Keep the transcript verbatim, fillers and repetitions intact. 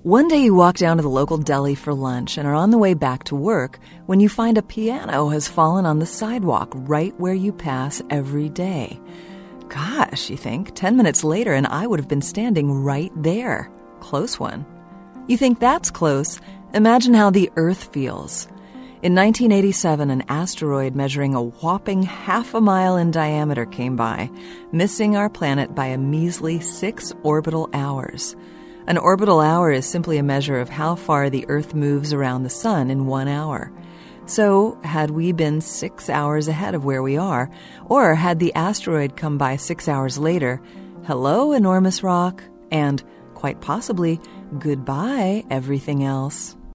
One day you walk down to the local deli for lunch and are on the way back to work when you find a piano has fallen on the sidewalk right where you pass every day. Gosh, you think, ten minutes later and I would have been standing right there. Close one. You think that's close? Imagine how the Earth feels. In nineteen eighty-seven, an asteroid measuring a whopping half a mile in diameter came by, missing our planet by a measly six orbital hours. An orbital hour is simply a measure of how far the Earth moves around the sun in one hour. So, had we been six hours ahead of where we are, or had the asteroid come by six hours later, hello, enormous rock, and, quite possibly, goodbye, everything else.